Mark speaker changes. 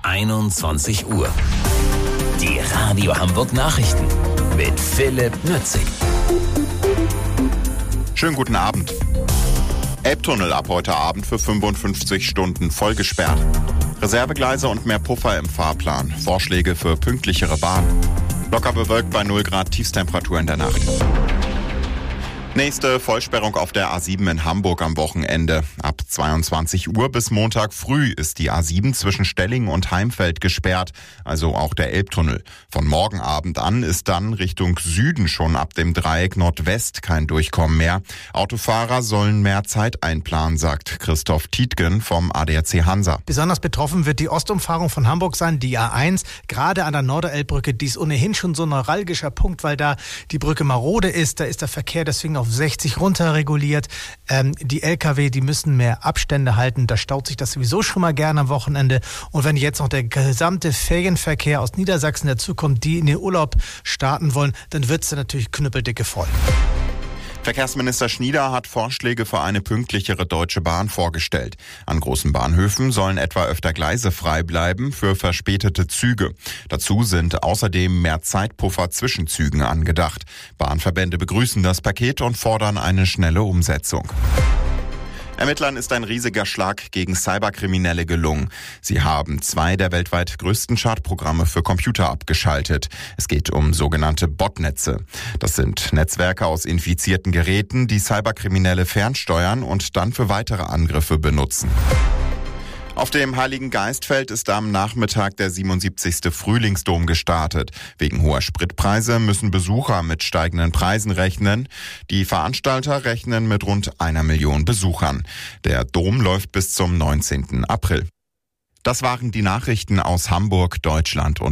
Speaker 1: 21 Uhr. Die Radio Hamburg Nachrichten mit Philipp Nützig.
Speaker 2: Schönen guten Abend. Elbtunnel ab heute Abend für 55 Stunden voll gesperrt. Reservegleise und mehr Puffer im Fahrplan. Vorschläge für pünktlichere Bahn. Locker bewölkt bei 0 Grad Tiefstemperatur in der Nacht. Nächste Vollsperrung auf der A7 in Hamburg am Wochenende. Ab 22 Uhr bis Montag früh ist die A7 zwischen Stellingen und Heimfeld gesperrt, also auch der Elbtunnel. Von morgen Abend an ist dann Richtung Süden schon ab dem Dreieck Nordwest kein Durchkommen mehr. Autofahrer sollen mehr Zeit einplanen, sagt Christoph Tietgen vom ADAC Hansa.
Speaker 3: Besonders betroffen wird die Ostumfahrung von Hamburg sein, die A1, gerade an der Norderelbbrücke. Die ist ohnehin schon so ein neuralgischer Punkt, weil da die Brücke marode ist. Da ist der Verkehr deswegen auf 60 runter reguliert. Die Lkw, die müssen mehr Abstände halten. Da staut sich das sowieso schon mal gerne am Wochenende. Und wenn jetzt noch der gesamte Ferienverkehr aus Niedersachsen dazukommt, die in den Urlaub starten wollen, dann wird es natürlich knüppeldicke voll.
Speaker 2: Verkehrsminister Schnieder hat Vorschläge für eine pünktlichere Deutsche Bahn vorgestellt. An großen Bahnhöfen sollen etwa öfter Gleise frei bleiben für verspätete Züge. Dazu sind außerdem mehr Zeitpuffer zwischen Zügen angedacht. Bahnverbände begrüßen das Paket und fordern eine schnelle Umsetzung. Ermittlern ist ein riesiger Schlag gegen Cyberkriminelle gelungen. Sie haben 2 der weltweit größten Schadprogramme für Computer abgeschaltet. Es geht um sogenannte Botnetze. Das sind Netzwerke aus infizierten Geräten, die Cyberkriminelle fernsteuern und dann für weitere Angriffe benutzen. Auf dem Heiligen Geistfeld ist am Nachmittag der 77. Frühlingsdom gestartet. Wegen hoher Spritpreise müssen Besucher mit steigenden Preisen rechnen. Die Veranstalter rechnen mit rund 1 Million Besuchern. Der Dom läuft bis zum 19. April. Das waren die Nachrichten aus Hamburg, Deutschland und